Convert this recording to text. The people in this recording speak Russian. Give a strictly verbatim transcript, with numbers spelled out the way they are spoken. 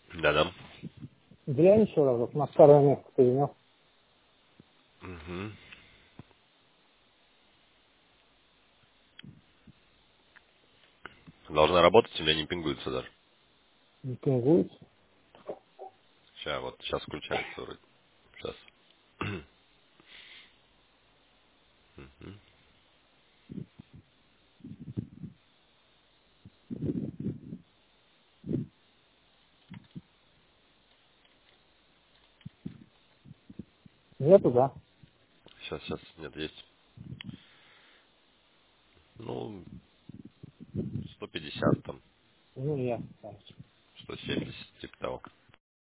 Да-да. Глянь еще разок, на старое место перенес. Угу. Должна работать, у меня не пингуется даже. Не пингует. Сейчас, вот, сейчас включается вроде. Сейчас. Мгм. Нету, да? Сейчас, сейчас, нет, есть. Ну, сто пятьдесят там, Ну, я. сто семьдесят, типа того.